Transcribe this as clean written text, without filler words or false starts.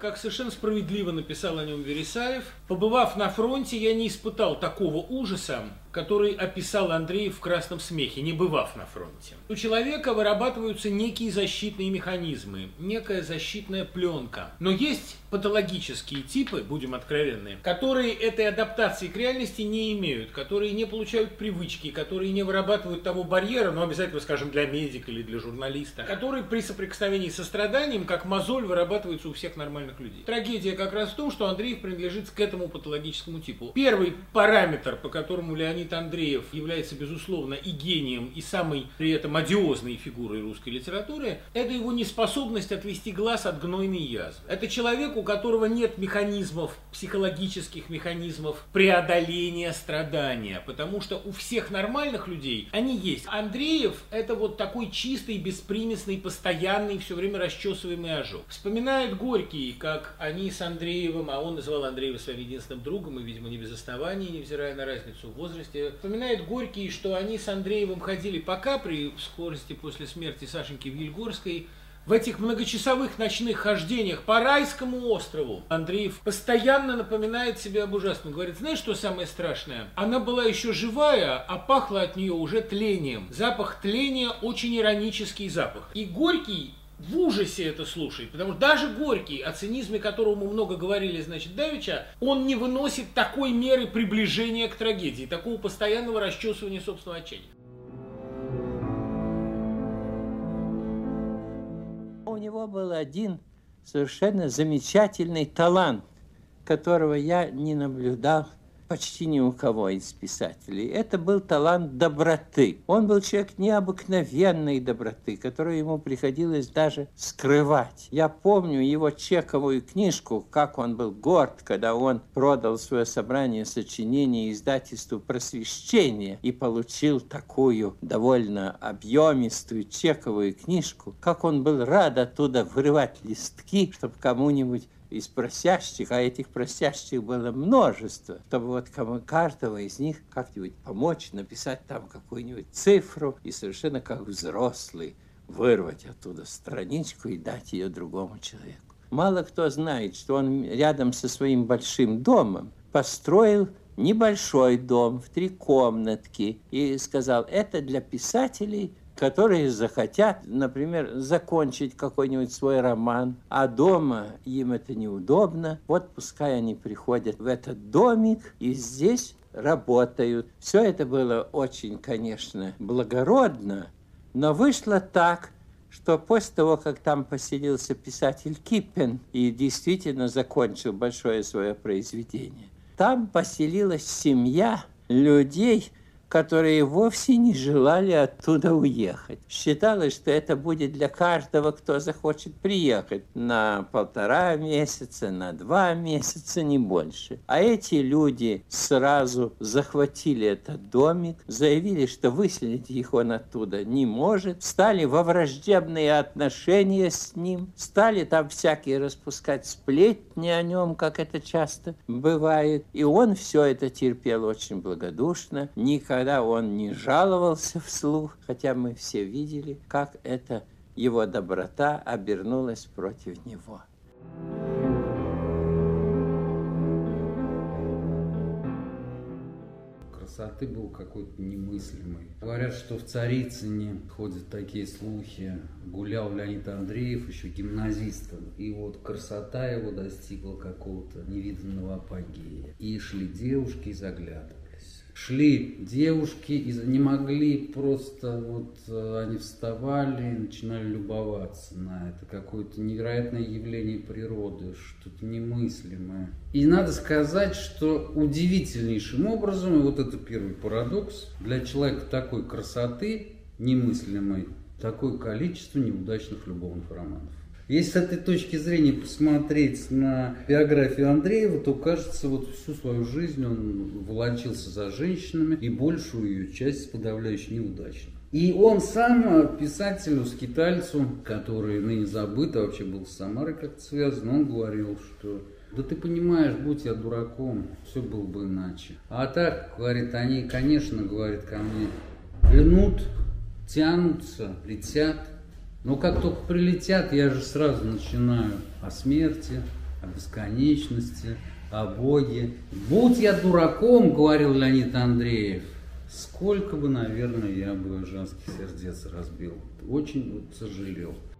как совершенно справедливо написал о нем Вересаев, побывав на фронте, я не испытал такого ужаса, который описал Андреев в «Красном смехе», не бывав на фронте. У человека вырабатываются некие защитные механизмы, некая защитная пленка. Но есть патологические типы, будем откровенны, которые этой адаптации к реальности не имеют, которые не получают привычки, которые не вырабатывают того барьера, но обязательно, скажем, для медика или для журналиста, который при соприкосновении со страданием, как мозоль, вырабатывается у всех нормальных людей. Трагедия как раз в том, что Андреев принадлежит к этому патологическому типу. Первый параметр, по которому Леонид Андреев является, безусловно, и гением, и самой при этом одиозной фигурой русской литературы, это его неспособность отвести глаз от гнойной язвы. Это человек, у которого нет механизмов, психологических механизмов преодоления страдания, потому что у всех нормальных людей они есть. Андреев – это вот такой чистый, беспримесный, постоянный, все время расчесываемый ожог. Вспоминает Горький, как они с Андреевым, а он называл Андреева своим единственным другом, и, видимо, не без оснований, невзирая на разницу в возрасте. Вспоминает Горький, что они с Андреевым ходили по Капри в скорости после смерти Сашеньки Вильгорской. В этих многочасовых ночных хождениях по райскому острову Андреев постоянно напоминает себе об ужасном. Говорит, знаешь, что самое страшное? Она была еще живая, а пахло от нее уже тлением. Запах тления – очень иронический запах. И Горький в ужасе это слушает, потому что даже Горький, о цинизме которого мы много говорили, значит, давеча, он не выносит такой меры приближения к трагедии, такого постоянного расчесывания собственного отчаяния. У него был один совершенно замечательный талант, которого я не наблюдал почти ни у кого из писателей. Это был талант доброты. Он был человек необыкновенной доброты, которую ему приходилось даже скрывать. Я помню его чековую книжку, как он был горд, когда он продал свое собрание сочинений издательству «Просвещение» и получил такую довольно объемистую чековую книжку. Как он был рад оттуда вырывать листки, чтобы кому-нибудь из просящих, а этих просящих было множество, чтобы вот каждого из них как-нибудь помочь, написать там какую-нибудь цифру и совершенно как взрослый вырвать оттуда страничку и дать ее другому человеку. Мало кто знает, что он рядом со своим большим домом построил небольшой дом в 3 комнатки и сказал, это для писателей, которые захотят, например, закончить какой-нибудь свой роман, а дома им это неудобно. Вот пускай они приходят в этот домик и здесь работают. Все это было очень, конечно, благородно, но вышло так, что после того, как там поселился писатель Киппин и действительно закончил большое свое произведение, там поселилась семья людей, которые вовсе не желали оттуда уехать. Считалось, что это будет для каждого, кто захочет приехать на 1,5 месяца, на 2 месяца, не больше. А эти люди сразу захватили этот домик, заявили, что выселить их он оттуда не может, стали во враждебные отношения с ним, стали там всякие распускать сплетни о нем, как это часто бывает. И он все это терпел очень благодушно, никогда он не жаловался вслух, хотя мы все видели, как эта его доброта обернулась против него. Красоты был какой-то немыслимый. Говорят, что в Царицыне ходят такие слухи. Гулял Леонид Андреев еще гимназистом. И вот красота его достигла какого-то невиданного апогея. И шли девушки и заглядывались. Шли девушки и не могли просто, вот они вставали и начинали любоваться на это. Какое-то невероятное явление природы, что-то немыслимое. И надо сказать, что удивительнейшим образом, и вот это первый парадокс, для человека такой красоты немыслимой, такое количество неудачных любовных романов. Если с этой точки зрения посмотреть на биографию Андреева, то кажется, вот всю свою жизнь он волочился за женщинами, и большую ее часть подавляюще неудачно. И он сам, писателю, скитальцу, который ныне забыт, а вообще был с Самарой как-то связан, он говорил, что да ты понимаешь, будь я дураком, все было бы иначе. А так, говорит, они, конечно, говорит, ко мне льнут, тянутся, летят. Но как только прилетят, я же сразу начинаю о смерти, о бесконечности, о Боге. «Будь я дураком, — говорил Леонид Андреев, — сколько бы, наверное, я бы женских сердец разбил». Очень сожалел.